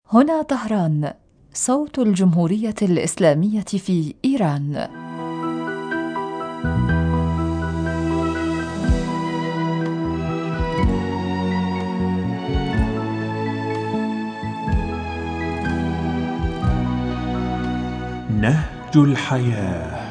هنا طهران، صوت الجمهورية الإسلامية في إيران. نهج الحياة.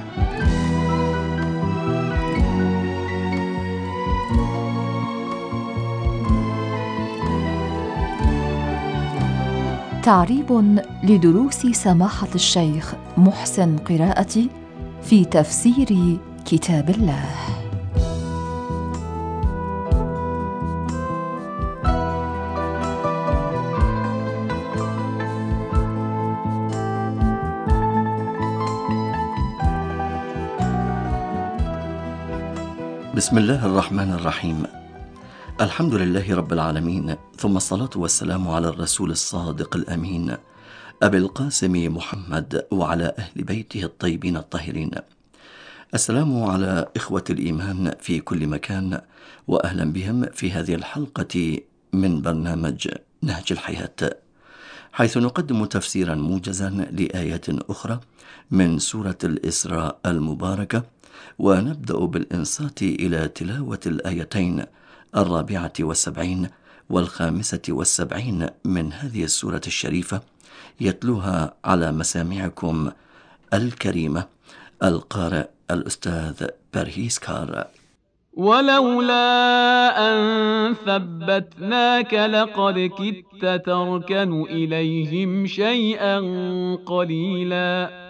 تعريب لدروس سماحة الشيخ محسن قراءتي في تفسير كتاب الله. بسم الله الرحمن الرحيم. الحمد لله رب العالمين، ثم الصلاة والسلام على الرسول الصادق الأمين أبي القاسم محمد وعلى أهل بيته الطيبين الطاهرين. السلام على إخوة الإيمان في كل مكان، وأهلا بهم في هذه الحلقة من برنامج نهج الحياة، حيث نقدم تفسيرا موجزا لآيات أخرى من سورة الإسراء المباركة، ونبدأ بالإنصات إلى تلاوة الآيتين 74 و75 من هذه السورة الشريفة، يتلوها على مسامعكم الكريمة القارئ الأستاذ برهيس كار. ولولا أن ثبتناك لقد كدت تركن إليهم شيئا قليلا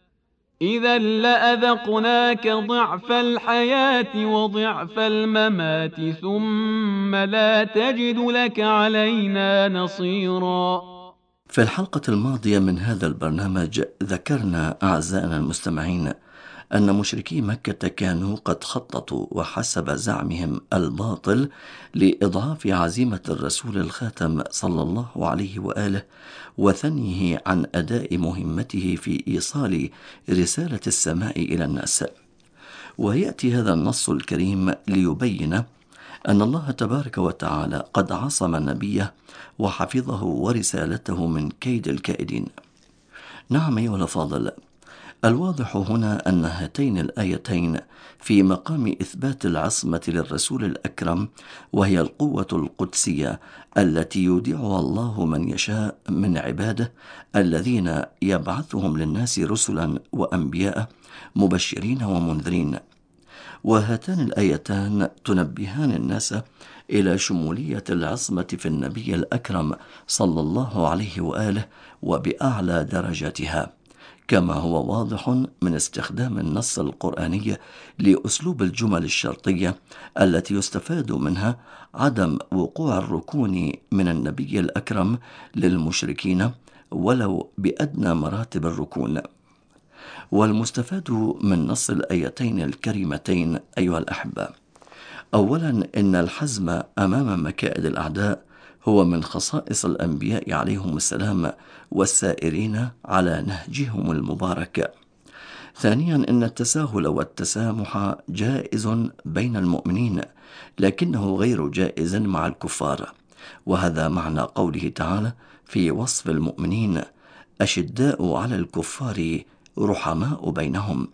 إذا لأذقناك ضعف الحياة وضعف الممات ثم لا تجد لك علينا نصيرا. في الحلقة الماضية من هذا البرنامج ذكرنا أعزائنا المستمعين أن مشركي مكة كانوا قد خططوا وحسب زعمهم الباطل لإضعاف عزيمة الرسول الخاتم صلى الله عليه وآله، وثنيه عن أداء مهمته في إيصال رسالة السماء إلى الناس. ويأتي هذا النص الكريم ليبين أن الله تبارك وتعالى قد عصم نبيه وحفظه ورسالته من كيد الكائدين. نعم أيها الأفاضل، الواضح هنا أن هاتين الآيتين في مقام إثبات العصمة للرسول الأكرم، وهي القوة القدسية التي يودعها الله من يشاء من عباده الذين يبعثهم للناس رسلا وأنبياء مبشرين ومنذرين. وهاتان الآيتان تنبهان الناس إلى شمولية العصمة في النبي الأكرم صلى الله عليه وآله وبأعلى درجاتها، كما هو واضح من استخدام النص القرآني لأسلوب الجمل الشرطية التي يستفاد منها عدم وقوع الركون من النبي الأكرم للمشركين ولو بأدنى مراتب الركون. والمستفاد من نص الآيتين الكريمتين أيها الأحبة، أولا إن الحزم أمام مكائد الأعداء هو من خصائص الأنبياء عليهم السلام والسائرين على نهجهم المبارك. ثانيا إن التساهل والتسامح جائز بين المؤمنين، لكنه غير جائز مع الكفار، وهذا معنى قوله تعالى في وصف المؤمنين: أشداء على الكفار رحماء بينهم.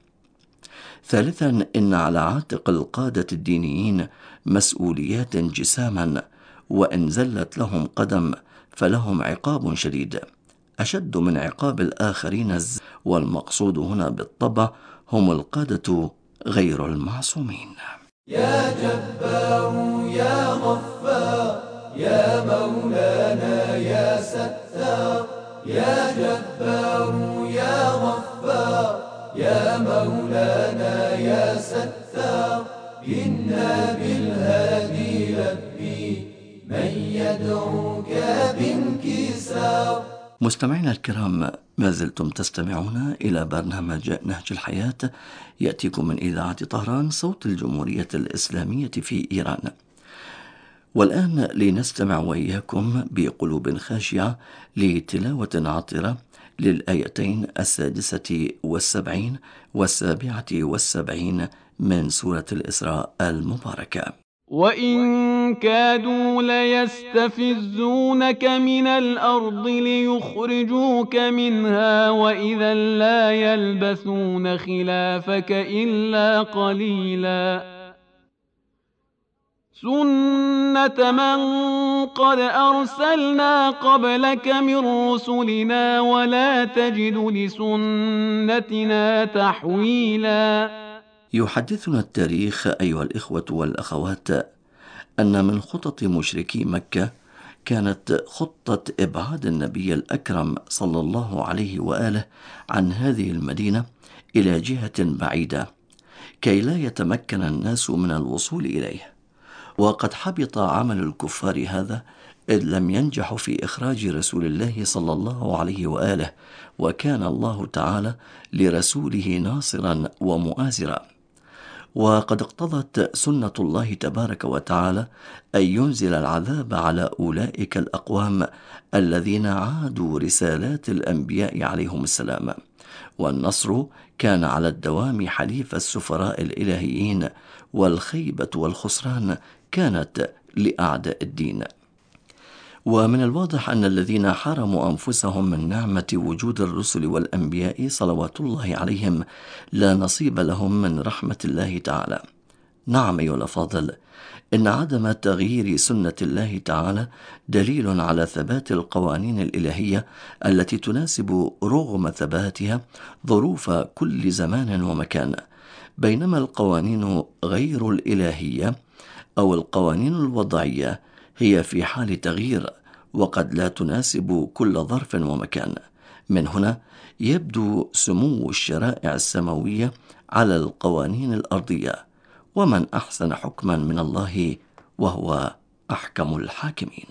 ثالثا إن على عاتق القادة الدينيين مسؤوليات جساما، وإن زلت لهم قدم فلهم عقاب شديد أشد من عقاب الآخرين، والمقصود هنا بالطبع هم القادة غير المعصومين. يا جبار يا غفار يا مولانا يا ستار، يا جبار يا غفار يا مولانا يا ستار، إنا بالهادي لبي من يدعوك بانكسار. مستمعينا الكرام، ما زلتم تستمعون إلى برنامج نهج الحياة، يأتيكم من إذاعة طهران صوت الجمهورية الإسلامية في إيران. والآن لنستمع وإياكم بقلوب خاشعة لتلاوة عطرة للآيتين 76 و77 من سورة الإسراء المباركة. وإن كادوا ليستفزونك من الأرض ليخرجوك منها وإذا لا يلبثون خلافك إلا قليلا سنة من قد أرسلنا قبلك من رسلنا ولا تجد لسنتنا تحويلا. يحدثنا التاريخ أيها الإخوة والأخوات أن من خطط مشركي مكة كانت خطة إبعاد النبي الأكرم صلى الله عليه وآله عن هذه المدينة إلى جهة بعيدة كي لا يتمكن الناس من الوصول إليه. وقد حبط عمل الكفار هذا إذ لم ينجحوا في إخراج رسول الله صلى الله عليه وآله، وكان الله تعالى لرسوله ناصرا ومؤازرا. وقد اقتضت سنة الله تبارك وتعالى أن ينزل العذاب على أولئك الأقوام الذين عادوا رسالات الأنبياء عليهم السلام، والنصر كان على الدوام حليف السفراء الإلهيين، والخيبة والخسران كانت لأعداء الدين. ومن الواضح أن الذين حرموا أنفسهم من نعمة وجود الرسل والأنبياء صلوات الله عليهم لا نصيب لهم من رحمة الله تعالى. نعم أيها الأفاضل، إن عدم تغيير سنة الله تعالى دليل على ثبات القوانين الإلهية التي تناسب رغم ثباتها ظروف كل زمان ومكان، بينما القوانين غير الإلهية أو القوانين الوضعية هي في حال تغيير وقد لا تناسب كل ظرف ومكان. من هنا يبدو سمو الشرائع السماوية على القوانين الأرضية، ومن أحسن حكما من الله وهو أحكم الحاكمين.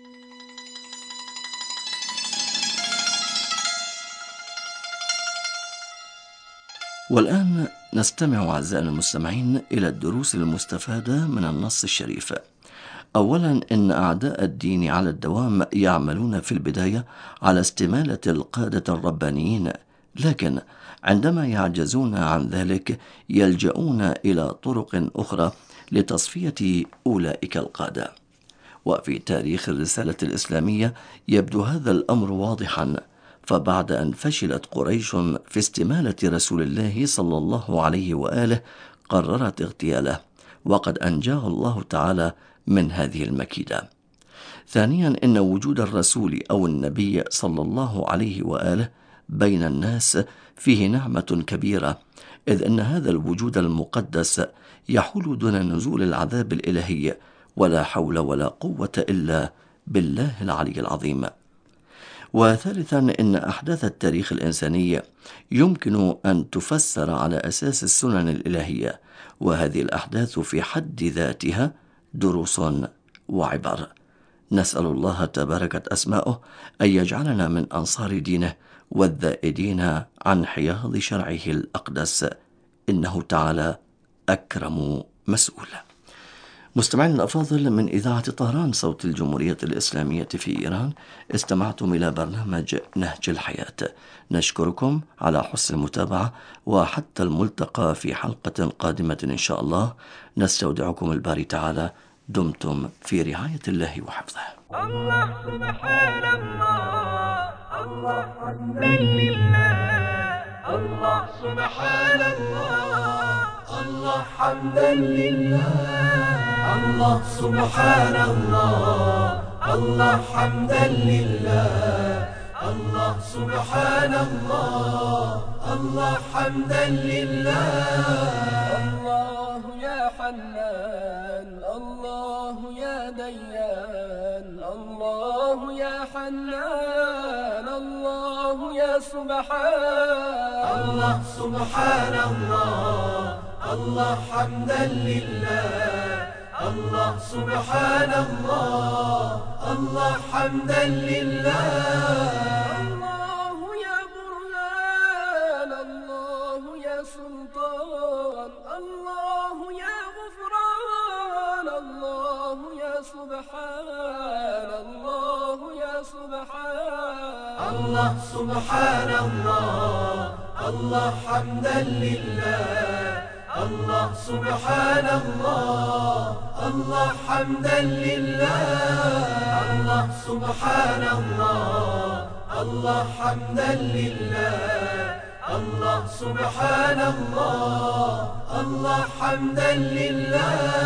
والآن نستمع أعزائنا المستمعين إلى الدروس المستفادة من النص الشريف. أولا، إن أعداء الدين على الدوام يعملون في البداية على استمالة القادة الربانيين، لكن عندما يعجزون عن ذلك يلجؤون إلى طرق أخرى لتصفية أولئك القادة. وفي تاريخ الرسالة الإسلامية يبدو هذا الأمر واضحا، فبعد أن فشلت قريش في استمالة رسول الله صلى الله عليه وآله قررت اغتياله، وقد أنجاه الله تعالى من هذه المكيدة. ثانيا، إن وجود الرسول أو النبي صلى الله عليه وآله بين الناس فيه نعمة كبيرة، إذ أن هذا الوجود المقدس يحول دون نزول العذاب الإلهي، ولا حول ولا قوة إلا بالله العلي العظيم. وثالثا، إن أحداث التاريخ الإنساني يمكن أن تفسر على أساس السنن الإلهية، وهذه الأحداث في حد ذاتها دروس وعبر. نسأل الله تباركت أسماؤه أن يجعلنا من أنصار دينه والذائدين عن حياض شرعه الأقدس، إنه تعالى أكرم مسؤول. مستمعين الأفاضل، من إذاعة طهران صوت الجمهورية الإسلامية في إيران، استمعتم إلى برنامج نهج الحياة. نشكركم على حسن المتابعة، وحتى الملتقى في حلقة قادمة إن شاء الله. نستودعكم الباري تعالى. دمتم في رعاية الله وحفظه. الله سبحان الله، الله حمدا لله، الله سبحان الله، الله حمدا لله، الله سبحان الله، الله حمدا لله، الله سبحان الله، الله حمدا لله. الله يا حنان، الله يا ديان، الله يا حنان، الله يا سبحان، الله سبحان الله، الله حمدا لله، الله سبحان الله، الله حمدا لله. الله يا برهان، الله يا سلطان، الله يا غفران، الله يا سبحان، الله يا سبحان، الله سبحان الله، الله حمدا لله، الله سبحان الله، الله حمدا لله الله سبحان الله الله حمدا لله الله سبحان الله الله حمدا لله